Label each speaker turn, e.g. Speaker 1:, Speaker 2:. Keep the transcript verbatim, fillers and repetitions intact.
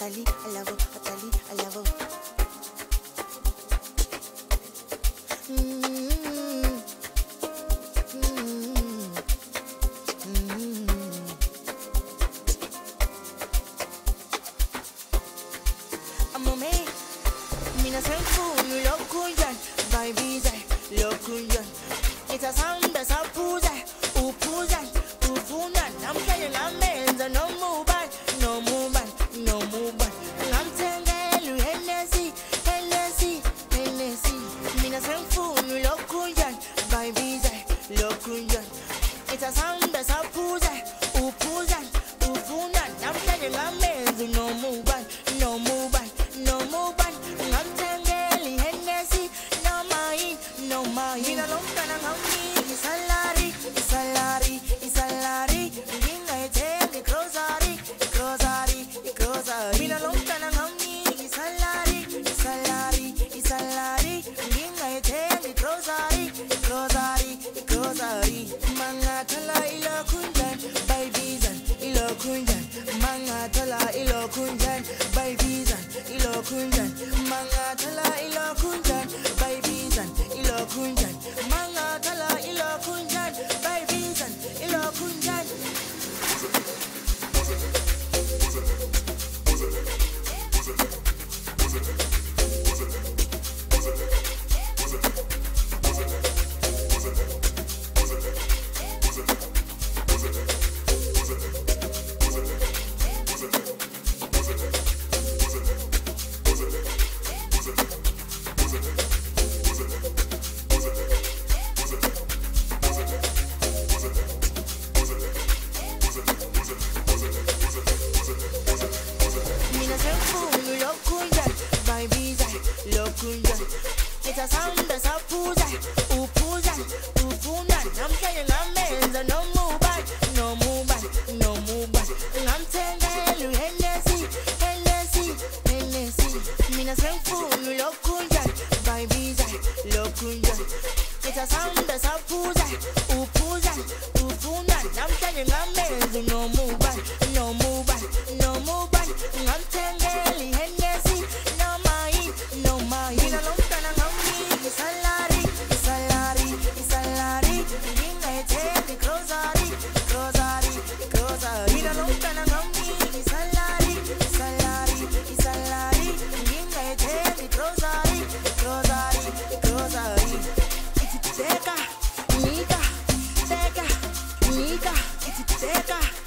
Speaker 1: Atali, I love, Atali, I love. Mm-hmm. Mm-hmm. Mm-hmm. I'm a man. Mina senfu you lokunjan, baby lokunjan. It's a sound that's a puja, upujan, upunan. I'm playing a man's no move back, no move back, no move back. I'm telling you, Hennessy, Hennessy, Hennessy. Mina senfu you lokunjan, baby lokunjan. It's a sound that's a puja, upujan, upunan. I'm playing a man's no move back, no move back, no move back. I'm telling Hennessy, no mind, no mind. Mina long kana ngami, salary, salary, salary. Minga ete grocery, grocery, grocery. Mina long kana ngami, salary, salary, salary. Minga ete grocery, grocery, grocery. Manga tala ilo kunjan, baby zan, ilo kunjan. Manga tala ilo kunjan, baby zan, ilo kunjan. Manga tala ilo kunjan, baby zan, ilo kunjan. Manga tala ilo kunjan, baby zan, ilo kunjan. Mina senfu you lokunjan, baby zan, lokunjan. It's a sound that's a puja, upujan, upunan. I'm playing a man's no move back, no move back, no move back. I'm telling you, Hennessy, Hennessy, Hennessy. Mina senfu you lokunjan, baby zan, lokunjan. It's a sound that's a puja, upujan, upunan. I'm playing a man's no move back, no move back, no move back. I'm telling Hennessy, no mind, no mind. Mina long kana ngami, salary, salary, salary. Minga ete grocery, grocery, grocery. Mina long kana ngami, salary, salary, salary. Minga ete grocery, grocery, grocery. It's teka, nika, teka, nika. It's teka.